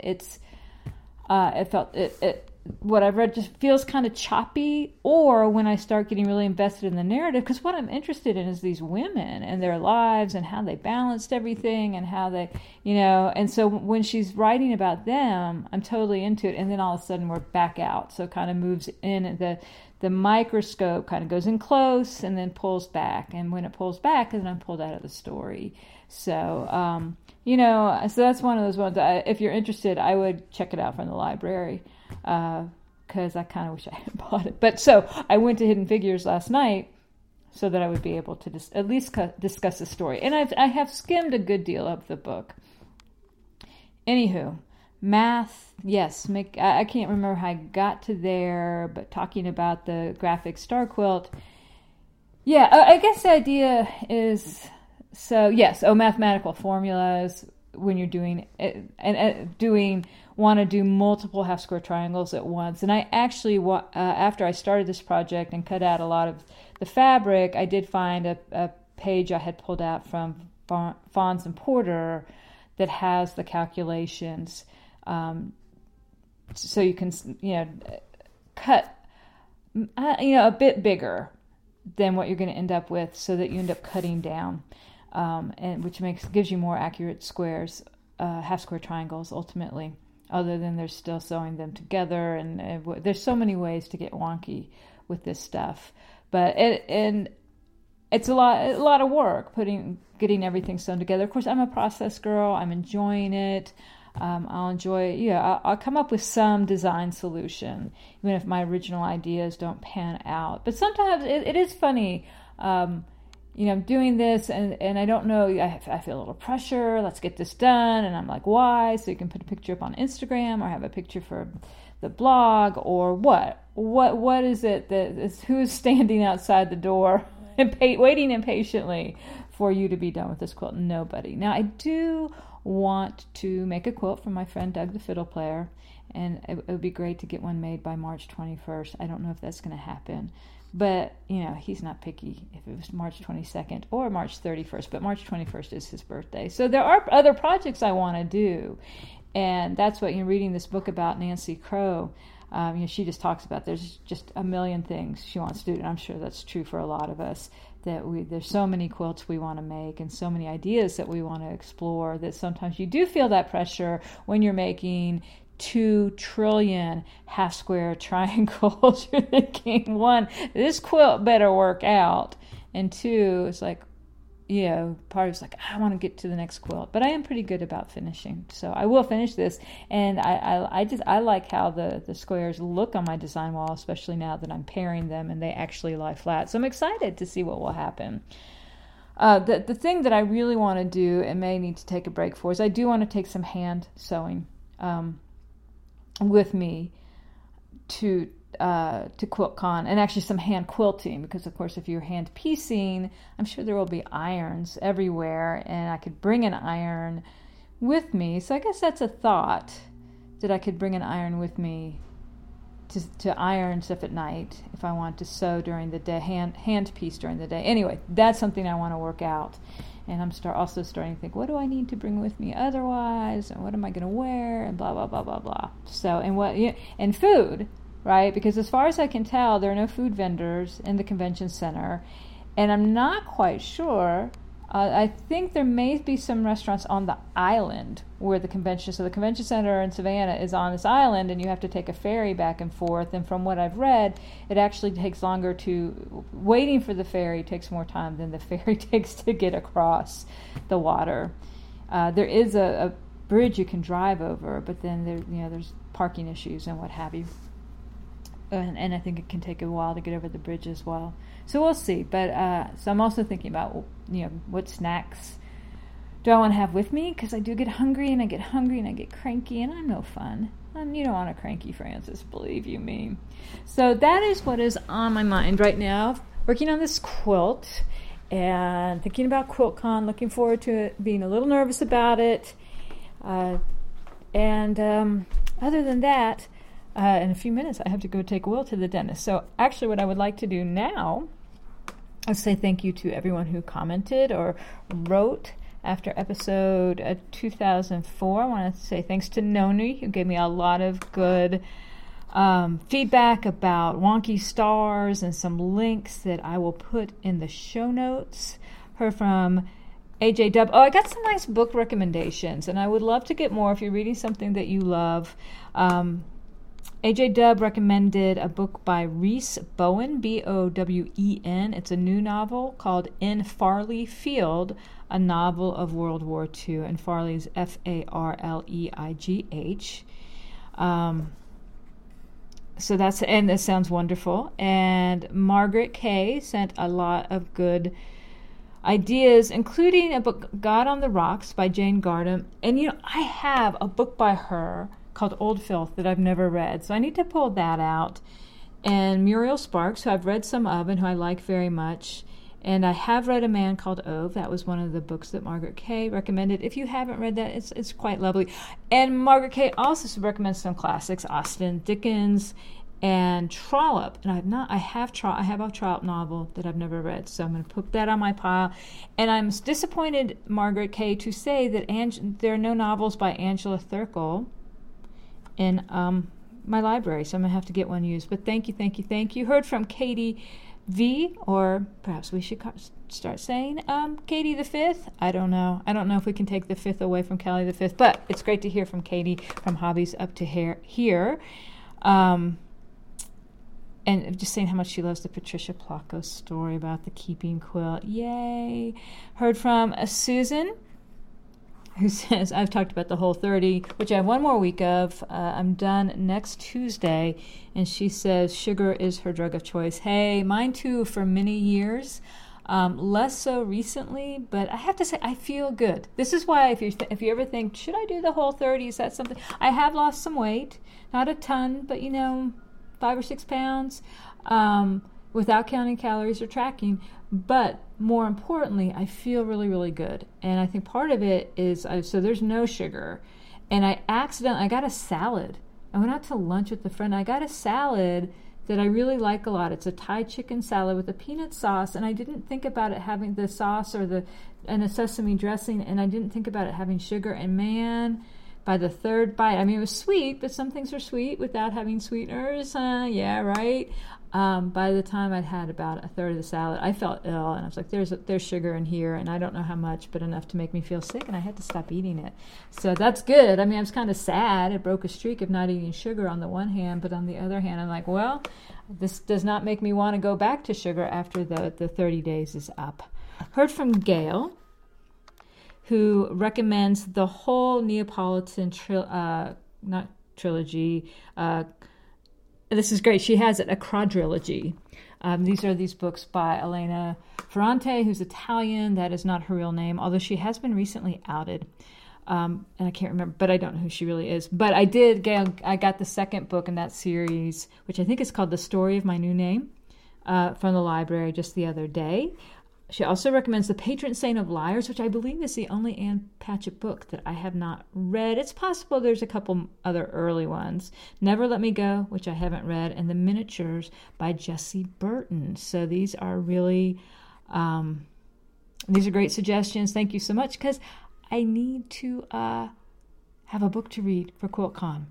what I've read just feels kind of choppy, or when I start getting really invested in the narrative, because what I'm interested in is these women and their lives and how they balanced everything and how they, and so when she's writing about them, I'm totally into it, and then all of a sudden we're back out, so it kind of moves in, the microscope kind of goes in close and then pulls back, and when it pulls back, then I'm pulled out of the story. So, so that's one of those ones, if you're interested, I would check it out from the library. Because I kind of wish I had bought it. But so I went to Hidden Figures last night so that I would be able to at least discuss the story. And I have skimmed a good deal of the book. Anywho, math, yes. I can't remember how I got to there, but talking about the graphic star quilt. Yeah, I guess the idea is, mathematical formulas when you're doing it, and want to do multiple half square triangles at once. And I actually, after I started this project and cut out a lot of the fabric, I did find a page I had pulled out from Fons and Porter that has the calculations, so you can cut a bit bigger than what you're going to end up with, so that you end up cutting down, and which gives you more accurate squares, half square triangles ultimately. Other than they're still sewing them together, and there's so many ways to get wonky with this stuff. But it's a lot of work getting everything sewn together. Of course, I'm a process girl. I'm enjoying it. I'll come up with some design solution, even if my original ideas don't pan out. But sometimes it is funny. I'm doing this and I don't know, I feel a little pressure, let's get this done. And I'm like, why? So you can put a picture up on Instagram or have a picture for the blog, or what is it who's standing outside the door and waiting impatiently for you to be done with this quilt? Nobody. Now I do want to make a quilt for my friend Doug the fiddle player, and it would be great to get one made by March 21st. I don't know if that's going to happen. But, he's not picky if it was March 22nd or March 31st. But March 21st is his birthday. So there are other projects I want to do. And that's what you're reading this book about Nancy Crow. She just talks about there's just a million things she wants to do. And I'm sure that's true for a lot of us. There's so many quilts we want to make and so many ideas that we want to explore, that sometimes you do feel that pressure when you're making 2 trillion half square triangles. You're thinking, 1, this quilt better work out, and 2, it's like, part of it's like, I want to get to the next quilt. But I am pretty good about finishing, so I will finish this. And I like how the squares look on my design wall, especially now that I'm pairing them and they actually lie flat. So I'm excited to see what will happen. The thing that I really want to do and may need to take a break for is I do want to take some hand sewing with me to QuiltCon, and actually some hand quilting, because of course if you're hand piecing, I'm sure there will be irons everywhere, and I could bring an iron with me. So I guess that's a thought, that I could bring an iron with me to iron stuff at night if I want to sew during the day, hand piece during the day. Anyway, that's something I want to work out. And I'm also starting to think, what do I need to bring with me otherwise? And what am I going to wear? And blah, blah, blah, blah, blah. So, and food, right? Because as far as I can tell, there are no food vendors in the convention center. And I'm not quite sure. I think there may be some restaurants on the island where the convention center in Savannah is on this island, and you have to take a ferry back and forth. And from what I've read, it actually takes longer waiting for the ferry takes more time than the ferry takes to get across the water. There is a bridge you can drive over, but then there's parking issues and what have you. And I think it can take a while to get over the bridge as well. So we'll see. But so I'm also thinking about, what snacks do I want to have with me? Because I do get hungry, and I get cranky, and I'm no fun. You don't want a cranky Frances, believe you me. So that is what is on my mind right now. Working on this quilt and thinking about QuiltCon. Looking forward to it. Being a little nervous about it. And other than that, in a few minutes, I have to go take Will to the dentist. So actually what I would like to do now is say thank you to everyone who commented or wrote after episode 2004. I want to say thanks to Noni, who gave me a lot of good feedback about wonky stars and some links that I will put in the show notes. Heard from AJ Dub. Oh, I got some nice book recommendations, and I would love to get more if you're reading something that you love. AJ Dub recommended a book by Rhys Bowen, Bowen. It's a new novel called In Farley Field, a novel of World War II. And Farley's Farleigh. So that sounds wonderful. And Margaret Kay sent a lot of good ideas, including a book, God on the Rocks by Jane Gardam. And I have a book by her called Old Filth that I've never read, so I need to pull that out. And Muriel Sparks, who I've read some of and who I like very much. And I have read A Man Called Ove. That was one of the books that Margaret Kay recommended. If you haven't read that, it's quite lovely. And Margaret Kay also recommends some classics, Austen Dickens and Trollope. And I have a Trollope novel that I've never read, so I'm going to put that on my pile. And I'm disappointed, Margaret Kay, to say that there are no novels by Angela Thirkell in my library, so I'm going to have to get one used. But thank you. Heard from Katie V, or perhaps we should start saying Katie the Fifth. I don't know if we can take the fifth away from Kelly the Fifth, but it's great to hear from Katie from Hobbies Up to Here. And just saying how much she loves the Patricia Plako story about the keeping quilt. Yay! Heard from Susan, who says, I've talked about the Whole30, which I have one more week of. I'm done next Tuesday. And she says sugar is her drug of choice. Hey, mine too for many years. Less so recently, but I have to say I feel good. This is why if you ever think, should I do the Whole30? Is that something? I have lost some weight. Not a ton, but 5 or 6 pounds without counting calories or tracking. But more importantly, I feel really, really good. And I think part of it is, so there's no sugar. And I got a salad. I went out to lunch with a friend. I got a salad that I really like a lot. It's a Thai chicken salad with a peanut sauce. And I didn't think about it having the sauce and a sesame dressing. And I didn't think about it having sugar. And man, by the third bite, it was sweet, but some things are sweet without having sweeteners. Yeah, right. By the time I'd had about a third of the salad, I felt ill, and I was like, there's sugar in here, and I don't know how much, but enough to make me feel sick, and I had to stop eating it. So that's good. I was kind of sad. It broke a streak of not eating sugar on the one hand, but on the other hand, I'm like, well, this does not make me want to go back to sugar after the 30 days is up. Heard from Gail, who recommends the whole Neapolitan trilogy. This is great. She has it, a quadrilogy. These are these books by Elena Ferrante, who's Italian. That is not her real name, although she has been recently outed. And I can't remember, but I don't know who she really is. But I got the second book in that series, which I think is called The Story of My New Name, from the library just the other day. She also recommends The Patron Saint of Liars, which I believe is the only Ann Patchett book that I have not read. It's possible there's a couple other early ones. Never Let Me Go, which I haven't read, and The Miniatures by Jessie Burton. So these are really These are great suggestions. Thank you so much, because I need to have a book to read for QuiltCon.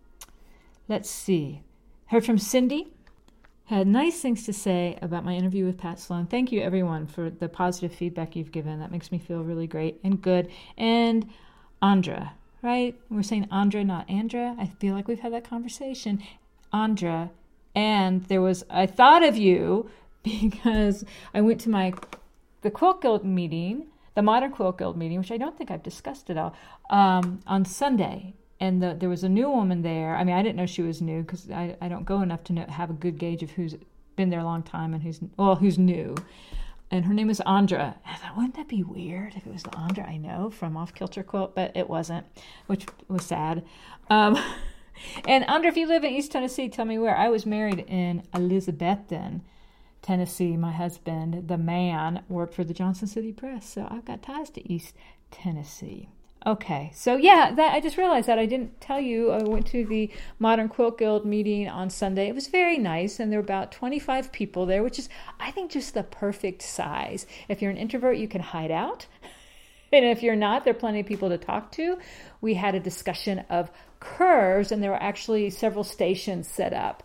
Let's see. Heard from Cindy. Had nice things to say about my interview with Pat Sloan. Thank you, everyone, for the positive feedback you've given. That makes me feel really great and good. And Andra, right? We're saying Andra, not Andra. I feel like we've had that conversation. Andra. And I thought of you because I went to the Quilt Guild meeting, the Modern Quilt Guild meeting, which I don't think I've discussed at all, on Sunday. And there was a new woman there. I mean, I didn't know she was new because I don't go enough to have a good gauge of who's been there a long time and who's new. And her name was Andra. And I thought, wouldn't that be weird if it was the Andra I know from Off Kilter Quilt? But it wasn't, which was sad. And Andra, if you live in East Tennessee, tell me where. I was married in Elizabethton, Tennessee. My husband, the man, worked for the Johnson City Press. So I've got ties to East Tennessee. Okay, so yeah, I just realized that I didn't tell you. I went to the Modern Quilt Guild meeting on Sunday. It was very nice, and there were about 25 people there, which is, I think, just the perfect size. If you're an introvert, you can hide out. And if you're not, there are plenty of people to talk to. We had a discussion of curves, and there were actually several stations set up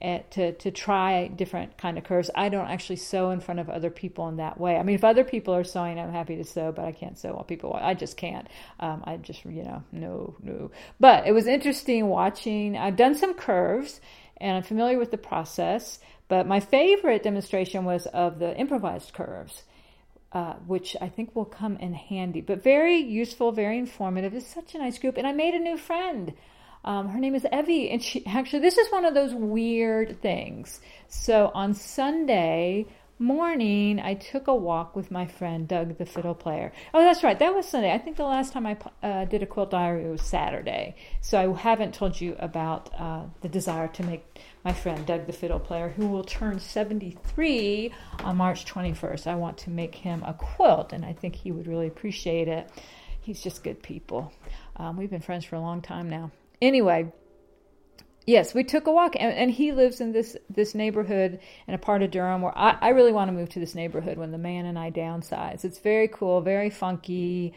to try different kind of curves. I don't actually sew in front of other people in that way. I mean, if other people are sewing, I'm happy to sew, but I can't sew while people watch. I just can't. I just, no. But it was interesting watching. I've done some curves, and I'm familiar with the process, but my favorite demonstration was of the improvised curves, which I think will come in handy, but very useful, very informative. It's such a nice group, and I made a new friend. Her name is Evie, and this is one of those weird things. So on Sunday morning, I took a walk with my friend Doug, the fiddle player. Oh, that's right, that was Sunday. I think the last time I did a quilt diary was Saturday. So I haven't told you about the desire to make my friend Doug, the fiddle player, who will turn 73 on March 21st. I want to make him a quilt, and I think he would really appreciate it. He's just good people. We've been friends for a long time now. Anyway, yes, we took a walk, and he lives in this neighborhood in a part of Durham where I really want to move to this neighborhood when the man and I downsize. It's very cool, very funky,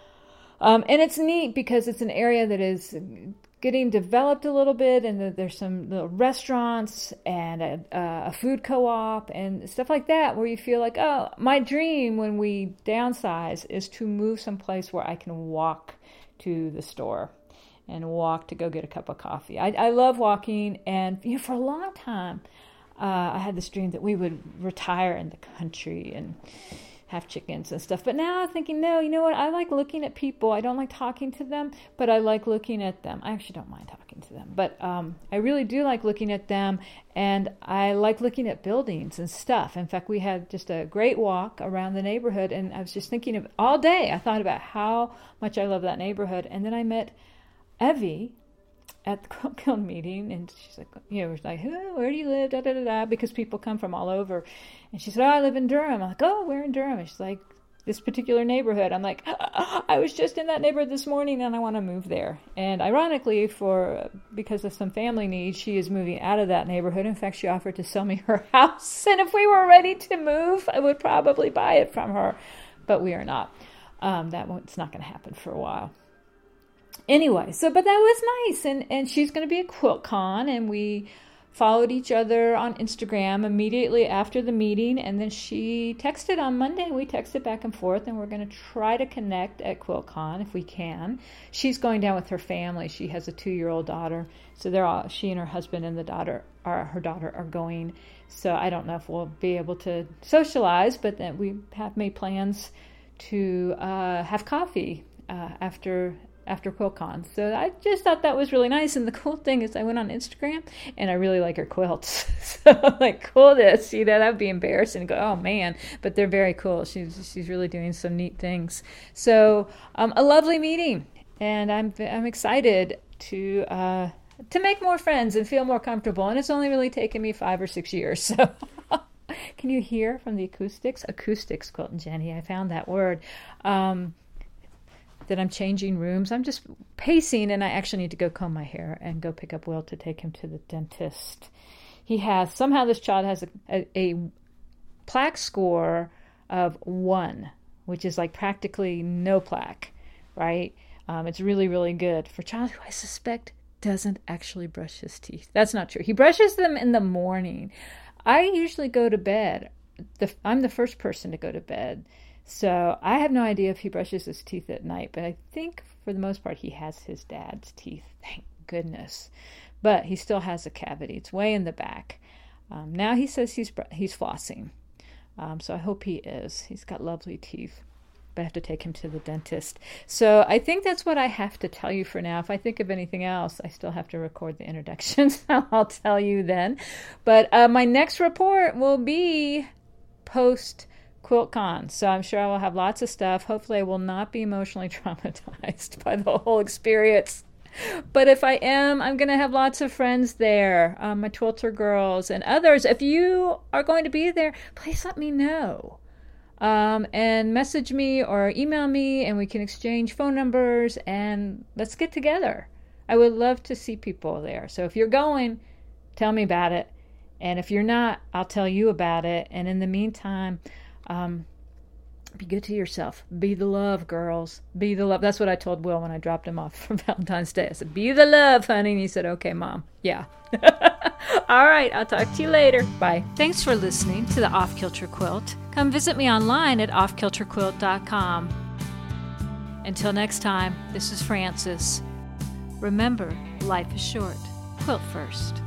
and it's neat because it's an area that is getting developed a little bit, and there's some little restaurants and a food co-op and stuff like that where you feel like, oh, my dream when we downsize is to move someplace where I can walk to the store and walk to go get a cup of coffee. I love walking, and for a long time, I had this dream that we would retire in the country and have chickens and stuff. But now I'm thinking, no, you know what? I like looking at people. I don't like talking to them, but I like looking at them. I actually don't mind talking to them, but I really do like looking at them, and I like looking at buildings and stuff. In fact, we had just a great walk around the neighborhood, and I was just thinking of all day. I thought about how much I love that neighborhood, and then I met Evie at the Quilt Guild meeting, and she's like, we're like, oh, where do you live? Da, da, da, da, because people come from all over. And she said, oh, I live in Durham. I'm like, oh, where in Durham? And she's like, this particular neighborhood. I'm like, I was just in that neighborhood this morning, and I want to move there. And ironically, because of some family needs, she is moving out of that neighborhood. In fact, she offered to sell me her house, and if we were ready to move, I would probably buy it from her, but we are not. It's not going to happen for a while. Anyway, but that was nice, and she's going to be at QuiltCon, and we followed each other on Instagram immediately after the meeting, and then she texted on Monday. We texted back and forth, and we're going to try to connect at QuiltCon if we can. She's going down with her family. She has a 2-year-old daughter, so she and her husband and her daughter are going. So I don't know if we'll be able to socialize, but then we have made plans to have coffee after QuiltCon. So I just thought that was really nice. And the cool thing is I went on Instagram, and I really like her quilts. So I'm like, cool to see that. That would be embarrassing to go, oh man, but they're very cool. She's really doing some neat things. So a lovely meeting, and I'm excited to make more friends and feel more comfortable. And it's only really taken me 5 or 6 years. So can you hear from the acoustics? Acoustics, Quilt and Jenny. I found that word. That I'm changing rooms. I'm just pacing, and I actually need to go comb my hair and go pick up Will to take him to the dentist. Somehow this child has a plaque score of 1, which is like practically no plaque, right? It's really, really good for a child who I suspect doesn't actually brush his teeth. That's not true. He brushes them in the morning. I usually go to bed. I'm the first person to go to bed. So I have no idea if he brushes his teeth at night, but I think for the most part he has his dad's teeth. Thank goodness. But he still has a cavity. It's way in the back. Now he says he's flossing. So I hope he is. He's got lovely teeth. But I have to take him to the dentist. So I think that's what I have to tell you for now. If I think of anything else, I still have to record the introduction. So I'll tell you then. But my next report will be post QuiltCon. So I'm sure I will have lots of stuff. Hopefully I will not be emotionally traumatized by the whole experience. But if I am, I'm going to have lots of friends there, my Twilter girls and others. If you are going to be there, please let me know. And message me or email me, and we can exchange phone numbers, and let's get together. I would love to see people there. So if you're going, tell me about it. And if you're not, I'll tell you about it. And in the meantime, be good to yourself. Be the love, girls. Be the love. That's what I told Will when I dropped him off for Valentine's Day. I said, be the love, honey. And he said, okay, Mom. Yeah. All right. I'll talk to you later. Bye. Thanks for listening to the Off Kilter Quilt. Come visit me online at offkilterquilt.com. Until next time, this is Frances. Remember, life is short. Quilt first.